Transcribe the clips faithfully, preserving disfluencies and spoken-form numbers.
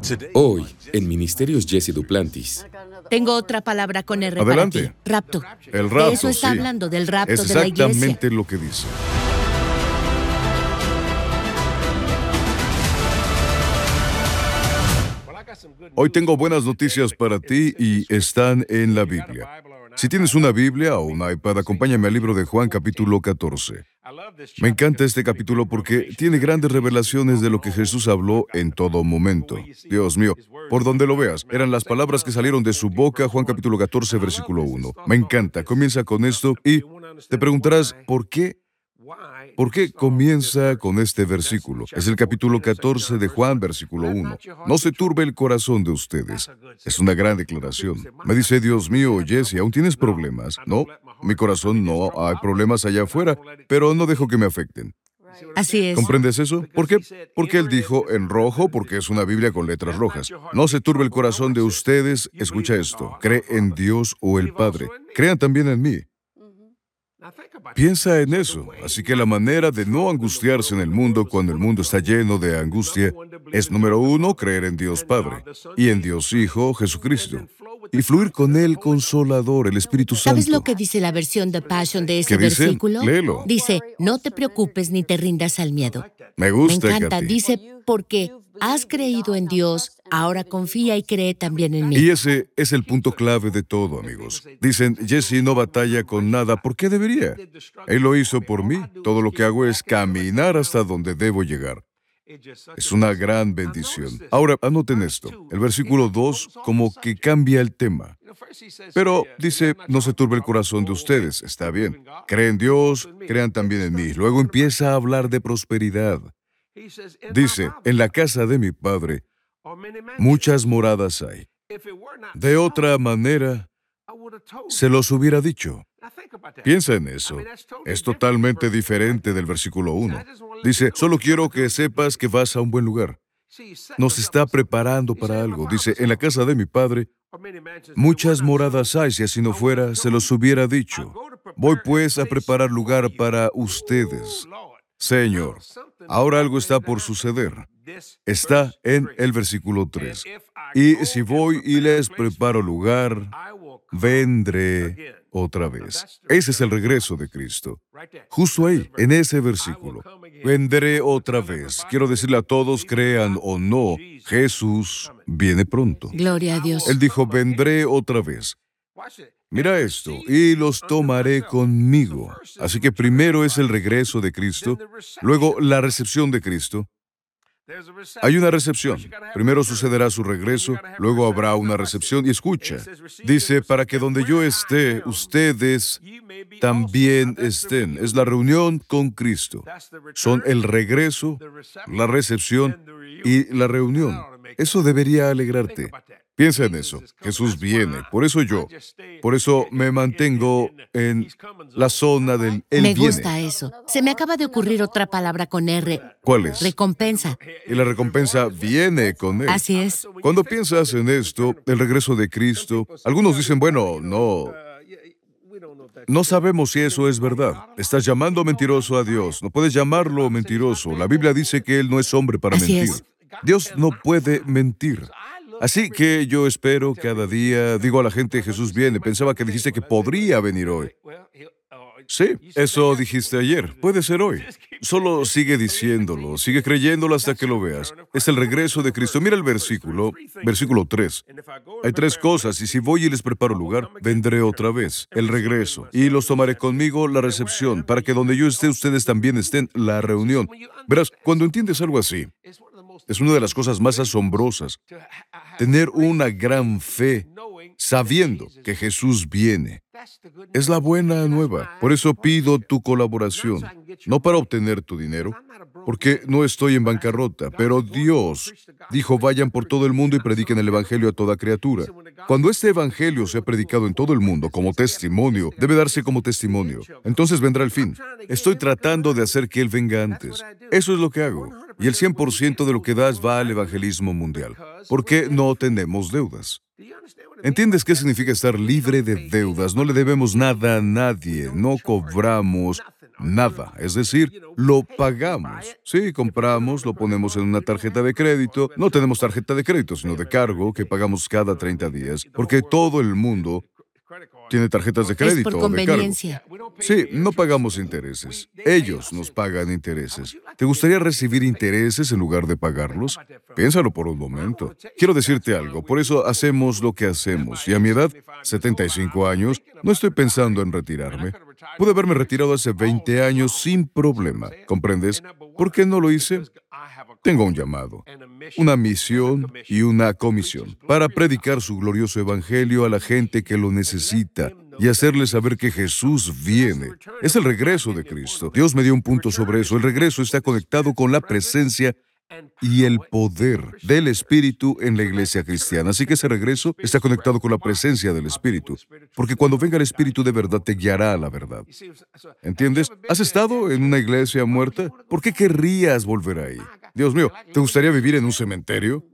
Hoy, en Ministerios Jesse Duplantis. Tengo otra palabra con R Adelante. para ti. Rapto. El rapto, De eso está sí. hablando, del rapto Es de la iglesia. exactamente lo que dice. Hoy tengo buenas noticias para ti y están en la Biblia. Si tienes una Biblia o un iPad, acompáñame al libro de Juan capítulo catorce. Me encanta este capítulo porque tiene grandes revelaciones de lo que Jesús habló en todo momento. Dios mío, por donde lo veas, eran las palabras que salieron de su boca, Juan capítulo catorce, versículo uno. Me encanta, comienza con esto y te preguntarás, ¿por qué? ¿Por qué comienza con este versículo? Es el capítulo catorce de Juan, versículo uno. No se turbe el corazón de ustedes. Es una gran declaración. Me dice, Dios mío, Jesse, ¿aún tienes problemas? No, mi corazón no, hay problemas allá afuera, pero no dejo que me afecten. Así es. ¿Comprendes eso? ¿Por qué? Porque él dijo en rojo, porque es una Biblia con letras rojas. No se turbe el corazón de ustedes. Escucha esto. Cree en Dios o el Padre. Crean también en mí. Piensa en eso. Así que la manera de no angustiarse en el mundo cuando el mundo está lleno de angustia es, número uno, creer en Dios Padre y en Dios Hijo, Jesucristo, y fluir con el Consolador, el Espíritu Santo. ¿Sabes lo que dice la versión de Passion de ese ¿Qué dice? versículo? Léelo. Dice, no te preocupes ni te rindas al miedo. Me Me gusta, encanta. Katy. Dice, porque has creído en Dios, ahora confía y cree también en mí. Y ese es el punto clave de todo, amigos. Dicen, Jesse no batalla con nada. ¿Por qué debería? Él lo hizo por mí. Todo lo que hago es caminar hasta donde debo llegar. Es una gran bendición. Ahora, anoten esto. El versículo dos como que cambia el tema. Pero dice, no se turbe el corazón de ustedes. Está bien. Creen en Dios, crean también en mí. Luego empieza a hablar de prosperidad. Dice, en la casa de mi Padre muchas moradas hay. De otra manera, se los hubiera dicho. Piensa en eso. Es totalmente diferente del versículo uno. Dice, solo quiero que sepas que vas a un buen lugar. Nos está preparando para algo. Dice, en la casa de mi Padre muchas moradas hay. Si así no fuera, se los hubiera dicho. Voy pues a preparar lugar para ustedes. Señor, ahora algo está por suceder. Está en el versículo tres. Y si voy y les preparo lugar, vendré otra vez. Ese es el regreso de Cristo. Justo ahí, en ese versículo. Vendré otra vez. Quiero decirle a todos, crean o no, Jesús viene pronto. Gloria a Dios. Él dijo, vendré otra vez. Mira esto, y los tomaré conmigo. Así que primero es el regreso de Cristo, luego la recepción de Cristo. Hay una recepción. Primero sucederá su regreso, luego habrá una recepción. Y escucha, dice, para que donde yo esté, ustedes también estén. Es la reunión con Cristo. Son el regreso, la recepción y la reunión. Eso debería alegrarte. Piensa en eso. Jesús viene. Por eso yo, por eso me mantengo en la zona del Él Me viene. gusta eso. Se me acaba de ocurrir otra palabra con R. ¿Cuál es? Recompensa. Y la recompensa viene con Él. Así es. Cuando piensas en esto, el regreso de Cristo, algunos dicen, bueno, no, no sabemos si eso es verdad. Estás llamando mentiroso a Dios. No puedes llamarlo mentiroso. La Biblia dice que Él no es hombre para Así mentir. es. Dios no puede mentir. Así que yo espero cada día, digo a la gente, Jesús viene. Pensaba que dijiste que podría venir hoy. Sí, eso dijiste ayer. Puede ser hoy. Solo sigue diciéndolo, sigue creyéndolo hasta que lo veas. Es el regreso de Cristo. Mira el versículo, versículo tres. Hay tres cosas, y si voy y les preparo lugar, vendré otra vez. El regreso. Y los tomaré conmigo, la recepción, para que donde yo esté, ustedes también estén, la reunión. Verás, cuando entiendes algo así, es una de las cosas más asombrosas. Tener una gran fe sabiendo que Jesús viene. Es la buena nueva. Por eso pido tu colaboración, no para obtener tu dinero, porque no estoy en bancarrota, pero Dios dijo, vayan por todo el mundo y prediquen el Evangelio a toda criatura. Cuando este Evangelio sea predicado en todo el mundo como testimonio, debe darse como testimonio. Entonces vendrá el fin. Estoy tratando de hacer que Él venga antes. Eso es lo que hago. Y el cien por ciento de lo que das va al evangelismo mundial, porque no tenemos deudas. ¿Entiendes qué significa estar libre de deudas? No le debemos nada a nadie, no cobramos nada. Es decir, lo pagamos. Sí, compramos, lo ponemos en una tarjeta de crédito. No tenemos tarjeta de crédito, sino de cargo, que pagamos cada treinta días, porque todo el mundo tiene tarjetas de Es por crédito o de cargo. conveniencia. Sí, no pagamos intereses. Ellos nos pagan intereses. ¿Te gustaría recibir intereses en lugar de pagarlos? Piénsalo por un momento. Quiero decirte algo, por eso hacemos lo que hacemos. Y a mi edad, setenta y cinco años, no estoy pensando en retirarme. Pude haberme retirado hace veinte años sin problema. ¿Comprendes? ¿Por qué no lo hice? Tengo un llamado, una misión y una comisión para predicar su glorioso evangelio a la gente que lo necesita y hacerles saber que Jesús viene. Es el regreso de Cristo. Dios me dio un punto sobre eso. El regreso está conectado con la presencia y el poder del Espíritu en la iglesia cristiana. Así que ese regreso está conectado con la presencia del Espíritu. Porque cuando venga el Espíritu de verdad, te guiará a la verdad. ¿Entiendes? ¿Has estado en una iglesia muerta? ¿Por qué querrías volver ahí? Dios mío, ¿te gustaría vivir en un cementerio?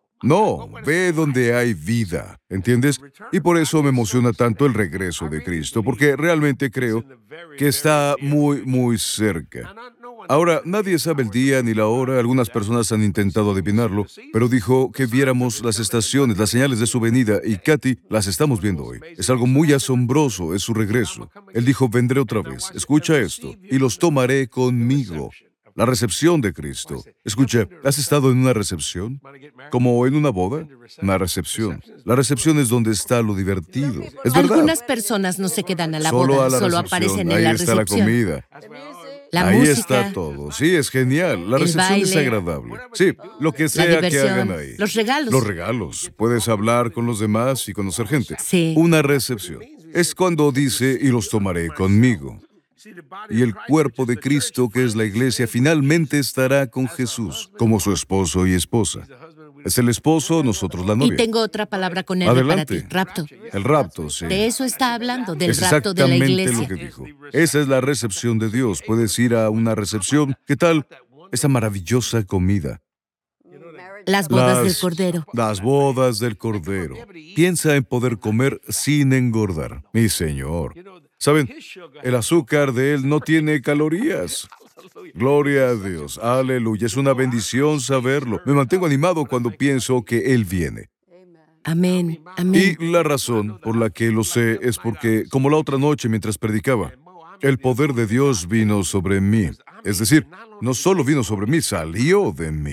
No, ve donde hay vida, ¿entiendes? Y por eso me emociona tanto el regreso de Cristo, porque realmente creo que está muy, muy cerca. Ahora, nadie sabe el día ni la hora, algunas personas han intentado adivinarlo, pero dijo que viéramos las estaciones, las señales de su venida, y Katy, las estamos viendo hoy. Es algo muy asombroso, es su regreso. Él dijo, vendré otra vez, escucha esto, y los tomaré conmigo. La recepción de Cristo. Escucha, ¿has estado en una recepción? ¿Como en una boda? Una recepción. La recepción es donde está lo divertido. Es verdad. Algunas personas no se quedan a la Solo boda, a la solo recepción. aparecen en Ahí la está la recepción. comida. La Ahí música, está todo. Sí, es genial. La el recepción es baile, agradable. Sí, lo que la sea que diversión, hagan ahí. los regalos. Los regalos. Puedes hablar con los demás y conocer gente. Sí. Una recepción. Es cuando dice, y los tomaré conmigo. Y el cuerpo de Cristo, que es la iglesia, finalmente estará con Jesús, como su esposo y esposa. Es el esposo, nosotros la Y novia. tengo otra palabra con R para Adelante. ti, rapto. El rapto, sí. De eso está hablando, del Es rapto de la exactamente iglesia. lo que dijo. Esa es la recepción de Dios. Puedes ir a una recepción. ¿Qué tal esa maravillosa comida? Las bodas Las- del Cordero. Las bodas del Cordero. Piensa en poder comer sin engordar. Mi Señor. ¿Saben? El azúcar de Él no tiene calorías. Gloria a Dios. Aleluya. Es una bendición saberlo. Me mantengo animado cuando pienso que Él viene. Amén, amén. Y la razón por la que lo sé es porque, como la otra noche mientras predicaba, el poder de Dios vino sobre mí. Es decir, no solo vino sobre mí, salió de mí.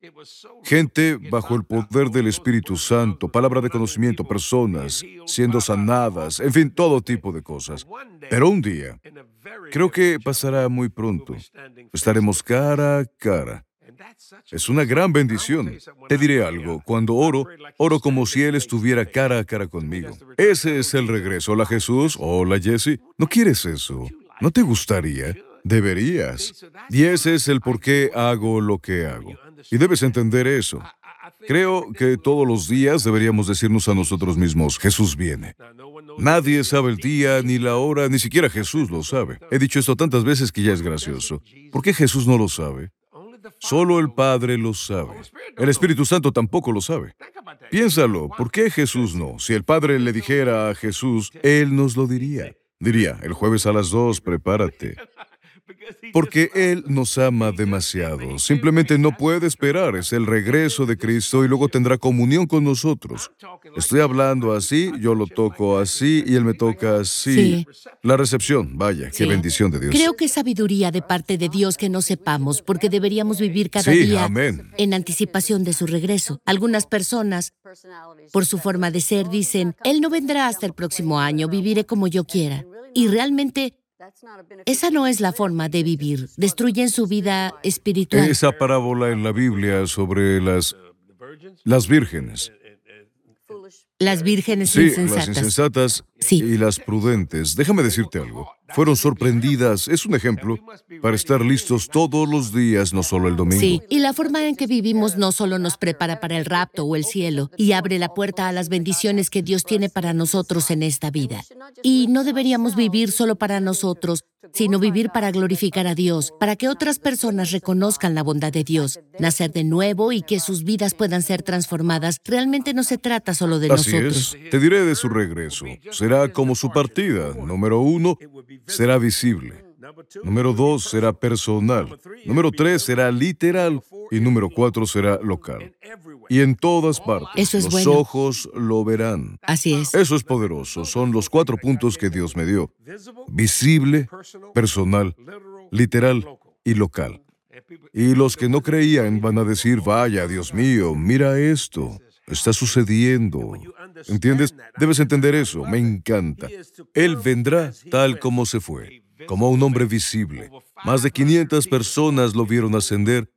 Gente bajo el poder del Espíritu Santo, palabra de conocimiento, personas siendo sanadas, en fin, todo tipo de cosas. Pero un día, creo que pasará muy pronto, estaremos cara a cara. Es una gran bendición. Te diré algo, cuando oro, oro como si Él estuviera cara a cara conmigo. Ese es el regreso. Hola Jesús, hola Jesse. ¿No quieres eso? ¿No te gustaría? Deberías. Y ese es el por qué hago lo que hago. Y debes entender eso. Creo que todos los días deberíamos decirnos a nosotros mismos, Jesús viene. Nadie sabe el día ni la hora, ni siquiera Jesús lo sabe. He dicho esto tantas veces que ya es gracioso. ¿Por qué Jesús no lo sabe? Solo el Padre lo sabe. El Espíritu Santo tampoco lo sabe. Piénsalo, ¿por qué Jesús no? Si el Padre le dijera a Jesús, Él nos lo diría. Diría, el jueves a las dos, prepárate. Porque Él nos ama demasiado. Simplemente no puede esperar. Es el regreso de Cristo y luego tendrá comunión con nosotros. Estoy hablando así, yo lo toco así y Él me toca así. Sí. La recepción, vaya, qué Sí. bendición de Dios. Creo que es sabiduría de parte de Dios que no sepamos, porque deberíamos vivir cada Sí, día amén. en anticipación de su regreso. Algunas personas, por su forma de ser, dicen, Él no vendrá hasta el próximo año, viviré como yo quiera. Y realmente, esa no es la forma de vivir. Destruyen su vida espiritual. Esa parábola en la Biblia sobre las, las vírgenes. Las vírgenes Sí, las insensatas. insensatas Sí. y las prudentes. Déjame decirte algo. Fueron sorprendidas. Es un ejemplo para estar listos todos los días, no solo el domingo. Sí, y la forma en que vivimos no solo nos prepara para el rapto o el cielo y abre la puerta a las bendiciones que Dios tiene para nosotros en esta vida. Y no deberíamos vivir solo para nosotros, sino vivir para glorificar a Dios, para que otras personas reconozcan la bondad de Dios, nacer de nuevo y que sus vidas puedan ser transformadas. Realmente no se trata solo de Así nosotros. es. Te diré de su regreso. Será como su partida. Número uno, será visible. Número dos será personal. Número tres será literal. Y número cuatro será local. Y en todas partes, Eso es los bueno. ojos lo verán. Así es. Eso es poderoso. Son los cuatro puntos que Dios me dio. Visible, personal, literal y local. Y los que no creían van a decir, vaya, Dios mío, mira esto. Está sucediendo. ¿Entiendes? Debes entender eso. Me encanta. Él vendrá tal como se fue, como un hombre visible. Más de quinientas personas lo vieron ascender.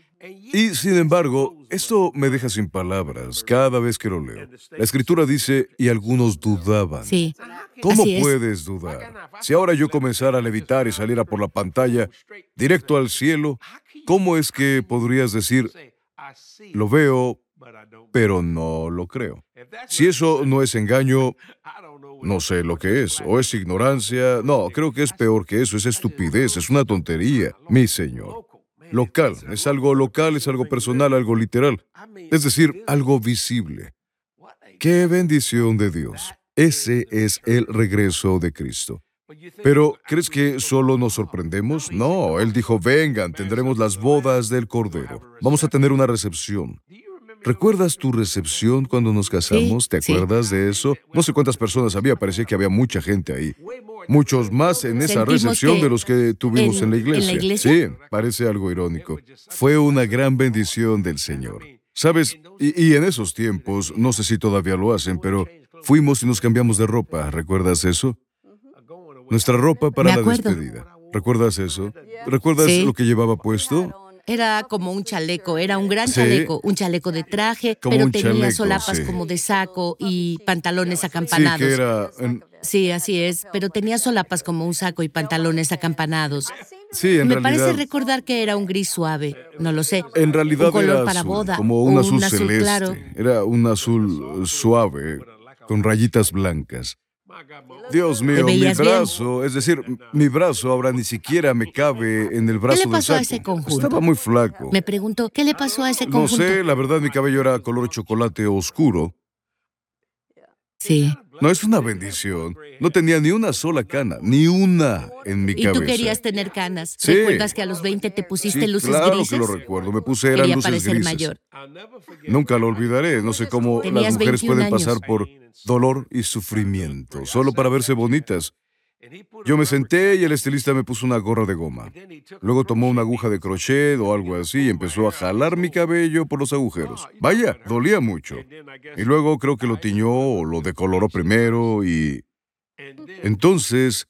Y, sin embargo, esto me deja sin palabras cada vez que lo leo. La Escritura dice, y algunos dudaban. Sí. ¿Cómo Así es. puedes dudar? Si ahora yo comenzara a levitar y saliera por la pantalla directo al cielo, ¿cómo es que podrías decir, lo veo, pero no lo creo? Si eso no es engaño, no sé lo que es. O es ignorancia. No, creo que es peor que eso. Es estupidez, es una tontería. Mi Señor. Local. Es algo local, es algo personal, algo literal. Es decir, algo visible. ¡Qué bendición de Dios! Ese es el regreso de Cristo. Pero, ¿crees que solo nos sorprendemos? No, Él dijo, vengan, tendremos las bodas del Cordero. Vamos a tener una recepción. ¿Recuerdas tu recepción cuando nos casamos? Sí, ¿Te sí. acuerdas de eso? No sé cuántas personas había, parecía que había mucha gente ahí. Muchos más en esa Sentimos recepción que de los que tuvimos en- en, la en la iglesia. iglesia. Sí, parece algo irónico. Fue una gran bendición del Señor. ¿Sabes? Y, y en esos tiempos, no sé si todavía lo hacen, pero fuimos y nos cambiamos de ropa. ¿Recuerdas eso? Nuestra ropa para Me la acuerdo. despedida. ¿Recuerdas eso? ¿Recuerdas Sí. lo que llevaba puesto? Era como un chaleco, era un gran Sí. chaleco, un chaleco de traje, Como pero un tenía chaleco, solapas sí. como de saco y pantalones Sí, acampanados. que era... en- Sí, así es, pero tenía solapas como un saco y pantalones acampanados. sí, en Me realidad... parece recordar que era un gris suave, no lo sé. En realidad un color era para azul, boda, como o un azul azul celeste. claro. Era un azul suave, con rayitas blancas. Dios mío, mi veías bien. brazo, es decir, mi brazo ahora ni siquiera me cabe en el brazo le del pasó a saco. ese conjunto? Estaba muy flaco. Me pregunto, ¿qué le pasó a ese No conjunto? sé, la verdad mi cabello era color chocolate oscuro. Sí. No es una bendición. No tenía ni una sola cana, ni una en mi Y cabeza. tú querías tener canas. Sí. ¿Recuerdas que a los veinte te pusiste Sí, luces claro grises? que lo recuerdo. Me puse, eran Quería luces parecer grises. mayor. Nunca lo olvidaré. No sé cómo Tenías las mujeres veintiún pueden años. pasar por dolor y sufrimiento, solo para verse bonitas. Yo me senté y el estilista me puso una gorra de goma. Luego tomó una aguja de crochet o algo así y empezó a jalar mi cabello por los agujeros. Vaya, dolía mucho. Y luego creo que lo tiñó o lo decoloró primero y... Entonces,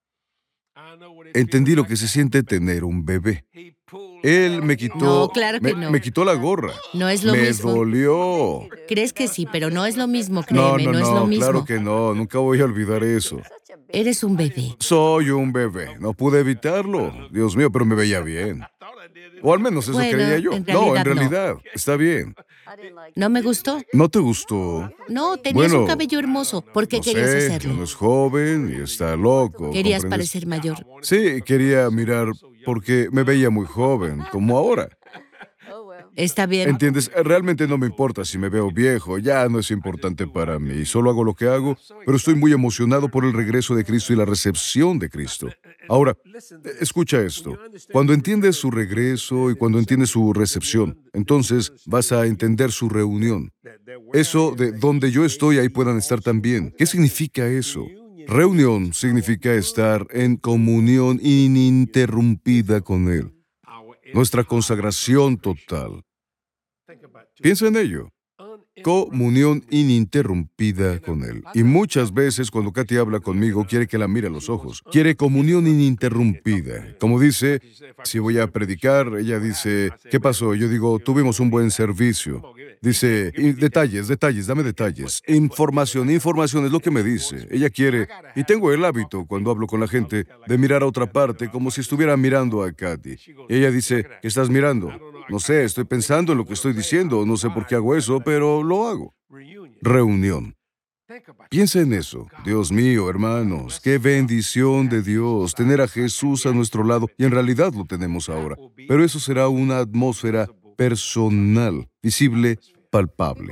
entendí lo que se siente tener un bebé. Él me quitó... No, claro que me, no. me quitó la gorra. No es lo me mismo. dolió. Crees que sí, pero no es lo mismo, No, créeme, no, no, es no, lo mismo. claro que no. Nunca voy a olvidar eso. Eres un bebé. Soy un bebé. No pude evitarlo. Dios mío, pero me veía bien. O al menos eso Bueno, creía yo. en No, en realidad no. realidad. Está bien. ¿No me gustó? ¿No te gustó? No, tenías Bueno, un cabello hermoso. ¿Por qué No querías sé, hacerlo? uno es joven y está loco. Querías ¿comprendes? parecer mayor. Sí, quería mirar porque me veía muy joven, como ahora. Está bien. ¿Entiendes? Realmente no me importa si me veo viejo, ya no es importante para mí. Solo hago lo que hago, pero estoy muy emocionado por el regreso de Cristo y la recepción de Cristo. Ahora, escucha esto. Cuando entiendes su regreso y cuando entiendes su recepción, entonces vas a entender su reunión. Eso de donde yo estoy, ahí puedan estar también. ¿Qué significa eso? Reunión significa estar en comunión ininterrumpida con Él. Nuestra consagración total. Piensa en ello. Comunión ininterrumpida con Él. Y muchas veces cuando Katy habla conmigo, quiere que la mire a los ojos. Quiere comunión ininterrumpida. Como dice, si voy a predicar, ella dice, ¿qué pasó? Yo digo, tuvimos un buen servicio. Dice, "Y detalles, detalles, dame detalles. Información, información es lo que me dice. Ella quiere, y tengo el hábito cuando hablo con la gente, de mirar a otra parte como si estuviera mirando a Katy. Y ella dice, ¿qué estás mirando? No sé, estoy pensando en lo que estoy diciendo, no sé por qué hago eso, pero lo hago. Reunión. Piensa en eso. Dios mío, hermanos, qué bendición de Dios tener a Jesús a nuestro lado, y en realidad lo tenemos ahora. Pero eso será una atmósfera personal, visible, palpable.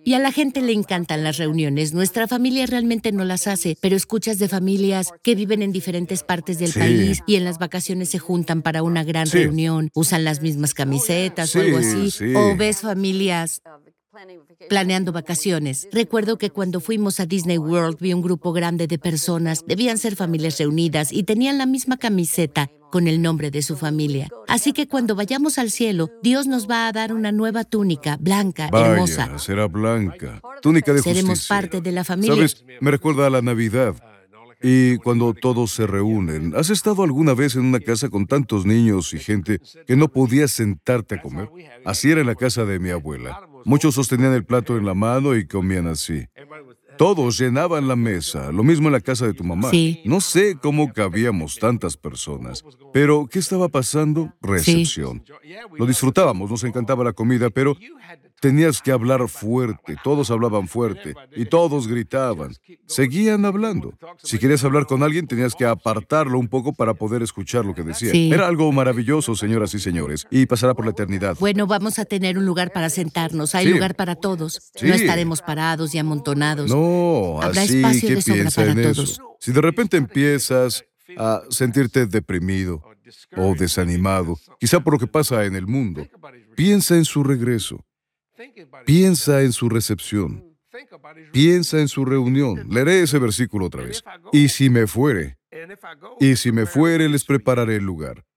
Y a la gente le encantan las reuniones. Nuestra familia realmente no las hace, pero escuchas de familias que viven en diferentes partes del Sí. país y en las vacaciones se juntan para una gran Sí. reunión, usan las mismas camisetas Sí, o algo así. sí. O ves familias planeando vacaciones. Recuerdo que cuando fuimos a Disney World vi un grupo grande de personas, debían ser familias reunidas y tenían la misma camiseta con el nombre de su familia. Así que cuando vayamos al cielo, Dios nos va a dar una nueva túnica, blanca, hermosa. Vaya, será blanca. Túnica de Seremos justicia. parte de la familia. ¿Sabes? Me recuerda a la Navidad. Y cuando todos se reúnen, ¿has estado alguna vez en una casa con tantos niños y gente que no podías sentarte a comer? Así era en la casa de mi abuela. Muchos sostenían el plato en la mano y comían así. Todos llenaban la mesa, lo mismo en la casa de tu mamá. Sí. No sé cómo cabíamos tantas personas, pero ¿qué estaba pasando? Recepción. Lo disfrutábamos, nos encantaba la comida, pero tenías que hablar fuerte, todos hablaban fuerte y todos gritaban. Seguían hablando. Si querías hablar con alguien, tenías que apartarlo un poco para poder escuchar lo que decía. Sí. Era algo maravilloso, señoras y señores, y pasará por la eternidad. Bueno, vamos a tener un lugar para sentarnos. Hay Sí. lugar para todos. Sí. No estaremos parados y amontonados. No, Habrá así espacio que de sobra piensa para en todos. eso. Si de repente empiezas a sentirte deprimido o desanimado, quizá por lo que pasa en el mundo, piensa en su regreso. Piensa en su recepción. Piensa en su reunión. Leeré ese versículo otra vez. Y si me fuere, y si me fuere, les prepararé el lugar.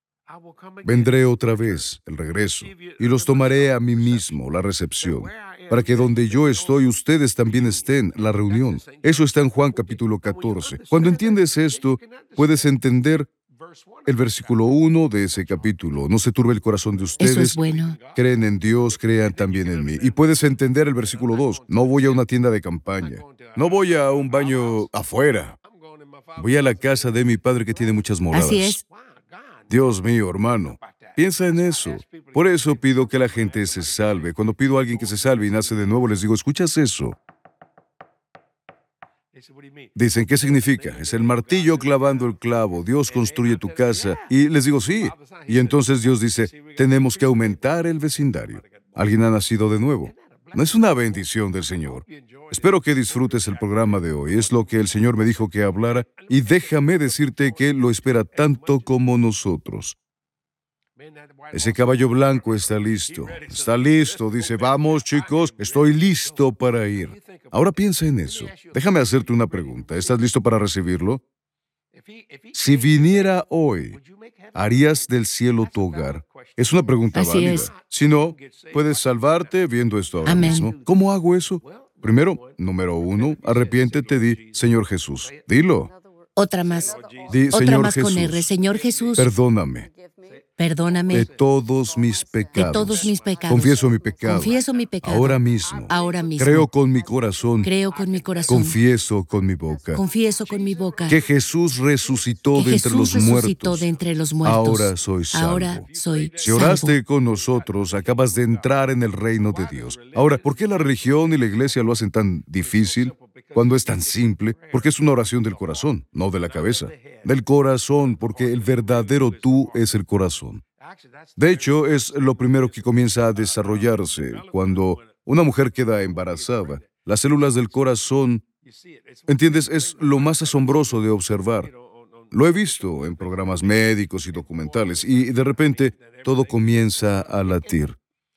Vendré otra vez, el regreso, y los tomaré a mí mismo, la recepción, para que donde yo estoy, ustedes también estén, la reunión. Eso está en Juan capítulo catorce. Cuando entiendes esto, puedes entender el versículo uno de ese capítulo. No se turbe el corazón de Eso ustedes. es bueno. Creen en Dios, crean también en mí. Y puedes entender el versículo dos. No voy a una tienda de campaña. No voy a un baño afuera. Voy a la casa de mi padre que tiene muchas moradas. Así es. Dios mío, hermano. Piensa en eso. Por eso pido que la gente se salve. Cuando pido a alguien que se salve y nace de nuevo, les digo, ¿escuchas eso? Dicen, ¿qué significa? Es el martillo clavando el clavo. Dios construye tu casa. Y les digo, sí. Y entonces Dios dice, tenemos que aumentar el vecindario. Alguien ha nacido de nuevo. ¿No es una bendición del Señor? Espero que disfrutes el programa de hoy. Es lo que el Señor me dijo que hablara. Y déjame decirte que Él lo espera tanto como nosotros. Ese caballo blanco está listo. Está listo. Dice, vamos chicos, estoy listo para ir. Ahora piensa en eso. Déjame hacerte una pregunta. ¿Estás listo para recibirlo? Si viniera hoy, ¿harías del cielo tu hogar? Es una pregunta Así válida. es. Si no, puedes salvarte viendo esto ahora Amén. mismo. ¿Cómo hago eso? Primero, número uno, arrepiéntete, di, Señor Jesús. Dilo. Otra más. Di, Otra Señor más con Jesús, R. Señor Jesús, perdóname perdóname de todos mis pecados. de todos mis pecados. Confieso mi pecado. Confieso mi pecado. Ahora mismo. Ahora mismo. Creo con mi corazón. Creo con mi corazón. Confieso con mi boca. Confieso con mi boca. Que Jesús resucitó que de entre Jesús los resucitó muertos. de entre los muertos. Ahora soy salvo. Ahora soy Si oraste salvo. con nosotros, acabas de entrar en el reino de Dios. Ahora, ¿por qué la religión y la iglesia lo hacen tan difícil cuando es tan simple? Porque es una oración del corazón, no de la cabeza. Del corazón, porque el verdadero tú es el corazón. De hecho, es lo primero que comienza a desarrollarse cuando una mujer queda embarazada. Las células del corazón, ¿entiendes? Es lo más asombroso de observar. Lo he visto en programas médicos y documentales y de repente todo comienza a latir.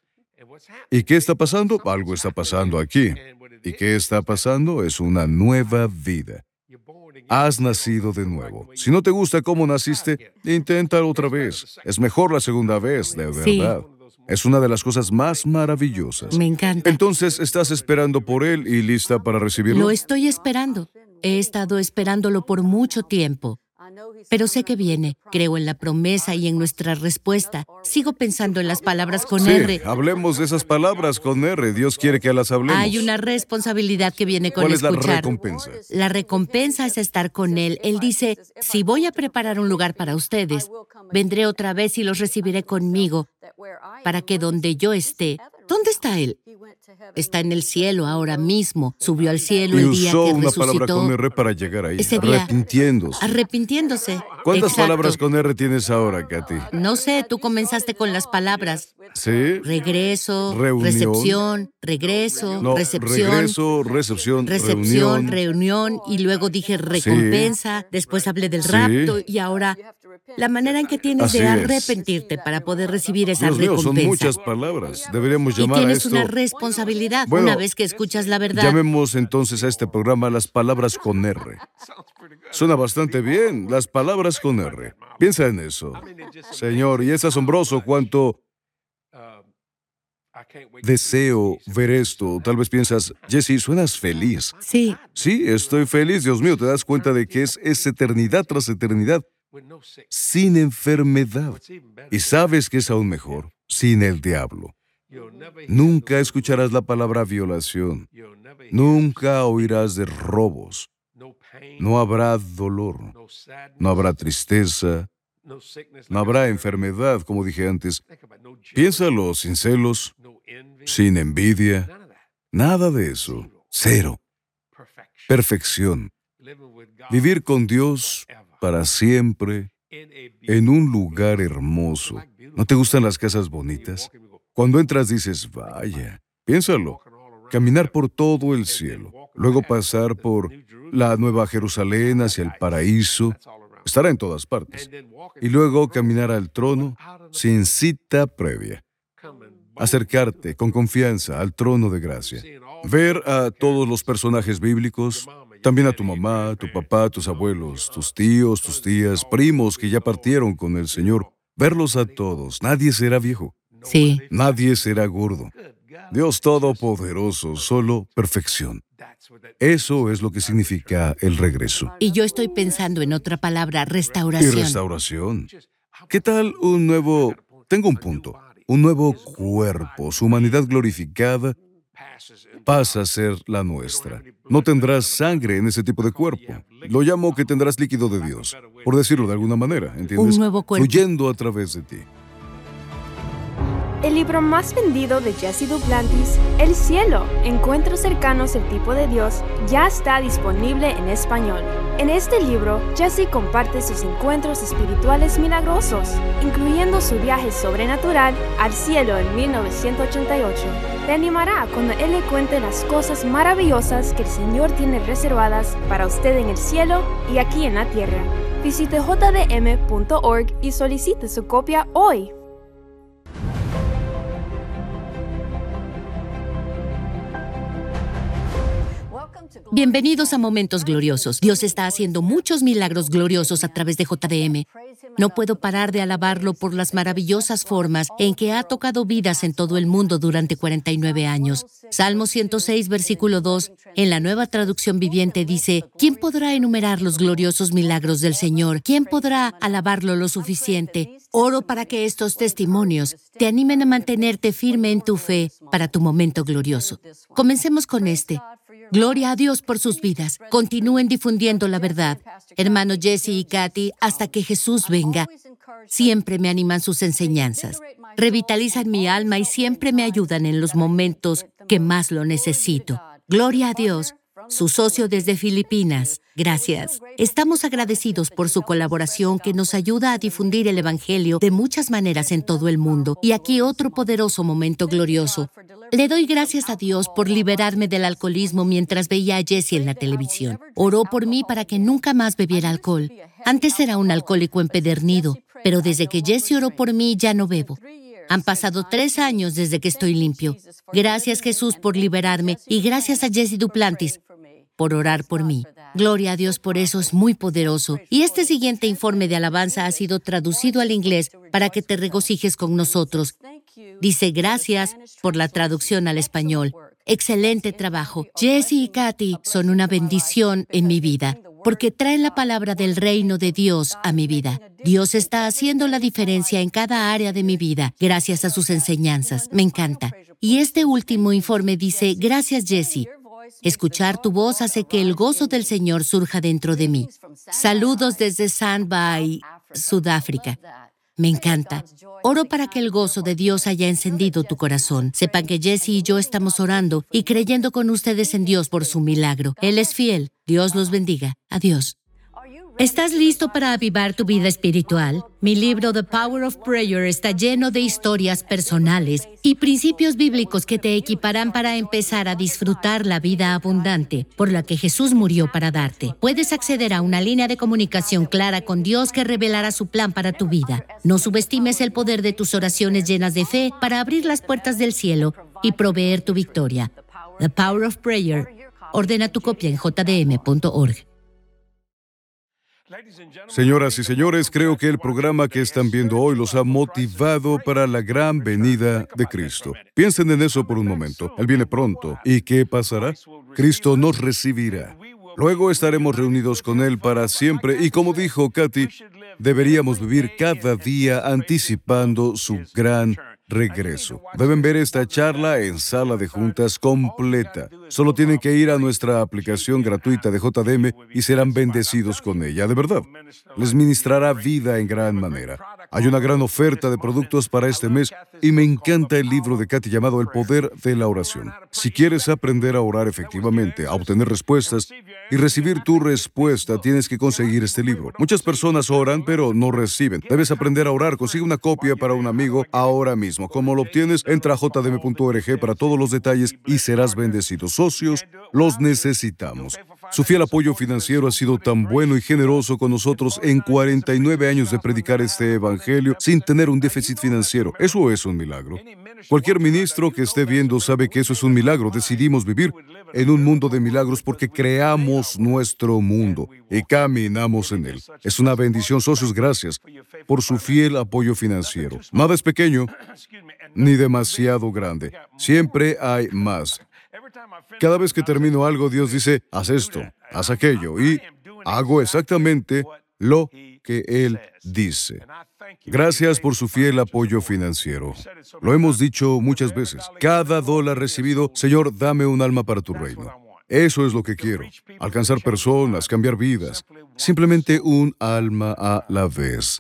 ¿Y qué está pasando? Algo está pasando aquí. ¿Y qué está pasando? Es una nueva vida. Has nacido de nuevo. Si no te gusta cómo naciste, inténtalo otra vez. Es mejor la segunda vez, de Sí. verdad. Es una de las cosas más maravillosas. Me encanta. Entonces, ¿estás esperando por Él y lista para recibirlo? Lo estoy esperando. He estado esperándolo por mucho tiempo. Pero sé que viene. Creo en la promesa y en nuestra respuesta. Sigo pensando en las palabras con Sí, R. hablemos de esas palabras con R. Dios quiere que las hablemos. Hay una responsabilidad que viene con ¿Cuál es la escuchar. recompensa? La recompensa es estar con Él. Él dice, si voy a preparar un lugar para ustedes, vendré otra vez y los recibiré conmigo, para que donde yo esté, ¿dónde está Él? Está en el cielo ahora mismo. Subió al cielo Y el día usó que una palabra resucitó. con R para llegar ahí, Ese día. arrepintiéndose. Arrepintiéndose. ¿Cuántas Exacto. palabras con R tienes ahora, Katy? No sé, tú comenzaste con las palabras. ¿Sí? Regreso, Reunión. recepción, regreso, No, recepción. regreso, recepción, Recepción, reunión. reunión, y luego dije recompensa, después hablé del Sí. rapto, y ahora la manera en que tienes Así de es. arrepentirte para poder recibir esa Dios mío, son recompensa. muchas palabras. Deberíamos Y llamar a tienes esto... una responsabilidad Bueno, una vez que escuchas la verdad. Llamemos entonces a este programa las palabras con R. Suena bastante bien, las palabras con R. Piensa en eso. Señor, y es asombroso cuánto deseo ver esto. Tal vez piensas, Jesse, suenas feliz. Sí, Sí, estoy feliz, Dios mío. Te das cuenta de que es, es eternidad tras eternidad, sin enfermedad. Y sabes que es aún mejor, sin el diablo. Nunca escucharás la palabra violación. Nunca oirás de robos. No habrá dolor. No habrá tristeza. No habrá enfermedad, como dije antes. Piénsalo, sin celos, sin envidia. Nada de eso. Cero. Perfección. Vivir con Dios para siempre en un lugar hermoso. ¿No te gustan las casas bonitas? Cuando entras dices, vaya, piénsalo. Caminar por todo el cielo, luego pasar por la Nueva Jerusalén hacia el paraíso, estará en todas partes, y luego caminar al trono sin cita previa. Acercarte con confianza al trono de gracia. Ver a todos los personajes bíblicos, también a tu mamá, tu papá, tus abuelos, tus tíos, tus tías, primos que ya partieron con el Señor. Verlos a todos. Nadie será viejo. sí. Nadie será gordo. Dios Todopoderoso, solo perfección. Eso es lo que significa el regreso. Y yo estoy pensando en otra palabra, Y restauración. restauración. ¿Qué tal un nuevo... Tengo un punto. Un nuevo cuerpo, su humanidad glorificada pasa a ser la nuestra. No tendrás sangre en ese tipo de cuerpo. Lo llamo que tendrás líquido de Dios, por decirlo de alguna manera, ¿entiendes? Un nuevo cuerpo. Fluyendo a través de ti. El libro más vendido de Jesse Duplantis, El Cielo, Encuentros cercanos el tipo de Dios, ya está disponible en español. En este libro, Jesse comparte sus encuentros espirituales milagrosos, incluyendo su viaje sobrenatural al cielo en mil novecientos ochenta y ocho. Te animará cuando él le cuente las cosas maravillosas que el Señor tiene reservadas para usted en el cielo y aquí en la tierra. Visite j d m punto org y solicite su copia hoy. Bienvenidos a Momentos Gloriosos. Dios está haciendo muchos milagros gloriosos a través de J D M. No puedo parar de alabarlo por las maravillosas formas en que ha tocado vidas en todo el mundo durante cuarenta y nueve años. Salmo ciento seis, versículo dos, en la Nueva Traducción Viviente dice, ¿quién podrá enumerar los gloriosos milagros del Señor? ¿Quién podrá alabarlo lo suficiente? Oro para que estos testimonios te animen a mantenerte firme en tu fe para tu momento glorioso. Comencemos con este. Gloria a Dios por sus vidas. Continúen difundiendo la verdad. Hermano Jesse y Katy, hasta que Jesús venga, siempre me animan sus enseñanzas. Revitalizan mi alma y siempre me ayudan en los momentos que más lo necesito. Gloria a Dios. Su socio desde Filipinas. Gracias. Estamos agradecidos por su colaboración que nos ayuda a difundir el Evangelio de muchas maneras en todo el mundo. Y aquí otro poderoso momento glorioso. Le doy gracias a Dios por liberarme del alcoholismo mientras veía a Jesse en la televisión. Oró por mí para que nunca más bebiera alcohol. Antes era un alcohólico empedernido, pero desde que Jesse oró por mí ya no bebo. Han pasado tres años desde que estoy limpio. Gracias, Jesús, por liberarme y gracias a Jesse Duplantis por orar por mí. Gloria a Dios por eso, es muy poderoso. Y este siguiente informe de alabanza ha sido traducido al inglés para que te regocijes con nosotros. Dice, gracias por la traducción al español. Excelente trabajo. Jesse y Katy son una bendición en mi vida, porque traen la palabra del reino de Dios a mi vida. Dios está haciendo la diferencia en cada área de mi vida, gracias a sus enseñanzas. Me encanta. Y este último informe dice, gracias, Jesse. Escuchar tu voz hace que el gozo del Señor surja dentro de mí. Saludos desde Sandby, Sudáfrica. Me encanta. Oro para que el gozo de Dios haya encendido tu corazón. Sepan que Jesse y yo estamos orando y creyendo con ustedes en Dios por su milagro. Él es fiel. Dios los bendiga. Adiós. ¿Estás listo para avivar tu vida espiritual? Mi libro The Power of Prayer está lleno de historias personales y principios bíblicos que te equiparán para empezar a disfrutar la vida abundante por la que Jesús murió para darte. Puedes acceder a una línea de comunicación clara con Dios que revelará su plan para tu vida. No subestimes el poder de tus oraciones llenas de fe para abrir las puertas del cielo y proveer tu victoria. The Power of Prayer. Ordena tu copia en j d m punto org. Señoras y señores, creo que el programa que están viendo hoy los ha motivado para la gran venida de Cristo. Piensen en eso por un momento. Él viene pronto. ¿Y qué pasará? Cristo nos recibirá. Luego estaremos reunidos con Él para siempre y, como dijo Katy, deberíamos vivir cada día anticipando su gran regreso. Deben ver esta charla en sala de juntas completa. Solo tienen que ir a nuestra aplicación gratuita de J D M y serán bendecidos con ella. De verdad, les ministrará vida en gran manera. Hay una gran oferta de productos para este mes y me encanta el libro de Katy llamado El Poder de la Oración. Si quieres aprender a orar efectivamente, a obtener respuestas y recibir tu respuesta, tienes que conseguir este libro. Muchas personas oran, pero no reciben. Debes aprender a orar. Consigue una copia para un amigo ahora mismo. ¿Cómo lo obtienes? Entra a j d m punto org para todos los detalles y serás bendecido. Socios, los necesitamos. Su fiel apoyo financiero ha sido tan bueno y generoso con nosotros en cuarenta y nueve años de predicar este evangelio sin tener un déficit financiero. Eso es un milagro. Cualquier ministro que esté viendo sabe que eso es un milagro. Decidimos vivir en un mundo de milagros porque creamos nuestro mundo y caminamos en él. Es una bendición, socios. Gracias por su fiel apoyo financiero. Nada es pequeño ni demasiado grande. Siempre hay más. Cada vez que termino algo, Dios dice, haz esto, haz aquello, y hago exactamente lo que Él dice. Gracias por su fiel apoyo financiero. Lo hemos dicho muchas veces. Cada dólar recibido, Señor, dame un alma para tu reino. Eso es lo que quiero. Alcanzar personas, cambiar vidas. Simplemente un alma a la vez.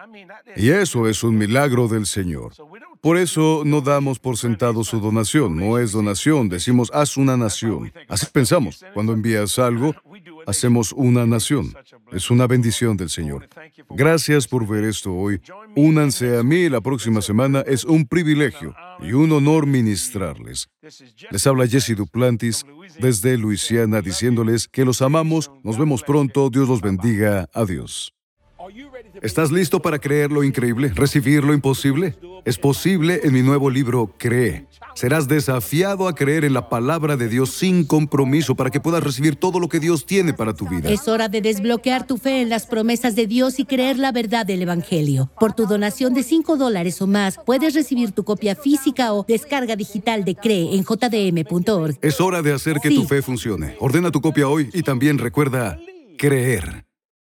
Y eso es un milagro del Señor. Por eso no damos por sentado su donación. No es donación, decimos, haz una nación. Así pensamos. Cuando envías algo, hacemos una nación. Es una bendición del Señor. Gracias por ver esto hoy. Únanse a mí la próxima semana. Es un privilegio y un honor ministrarles. Les habla Jesse Duplantis desde Luisiana diciéndoles que los amamos. Nos vemos pronto. Dios los bendiga. Adiós. ¿Estás listo para creer lo increíble? ¿Recibir lo imposible? Es posible en mi nuevo libro, Cree. Serás desafiado a creer en la palabra de Dios sin compromiso para que puedas recibir todo lo que Dios tiene para tu vida. Es hora de desbloquear tu fe en las promesas de Dios y creer la verdad del Evangelio. Por tu donación de cinco dólares o más, puedes recibir tu copia física o descarga digital de Cree en j d m punto org. Es hora de hacer que Sí. tu fe funcione. Ordena tu copia hoy y también recuerda creer.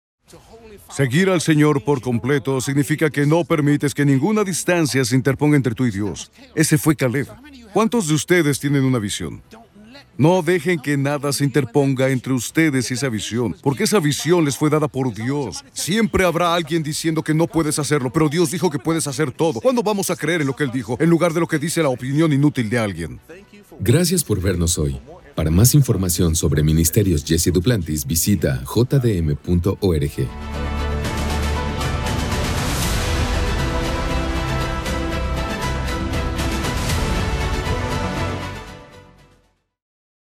Seguir al Señor por completo significa que no permites que ninguna distancia se interponga entre tú y Dios. Ese fue Caleb. ¿Cuántos de ustedes tienen una visión? No dejen que nada se interponga entre ustedes y esa visión, porque esa visión les fue dada por Dios. Siempre habrá alguien diciendo que no puedes hacerlo, pero Dios dijo que puedes hacer todo. ¿Cuándo vamos a creer en lo que Él dijo, en lugar de lo que dice la opinión inútil de alguien? Gracias por vernos hoy. Para más información sobre Ministerios Jesse Duplantis, visita j d m punto org.